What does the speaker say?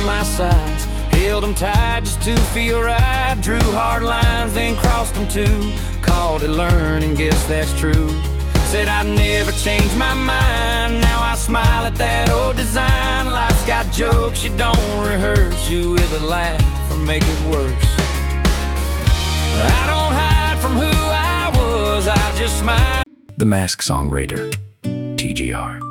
my sides. Held them tight just to feel right. Drew hard lines, then crossed them too. Called it learning, guess that's true. Said I'd never change my mind. Now I smile at that old design. Life's got jokes you don't rehearse. You either laugh or make it worse. I don't hide from who I was, I just smile. The Masked Songwriter, TGR.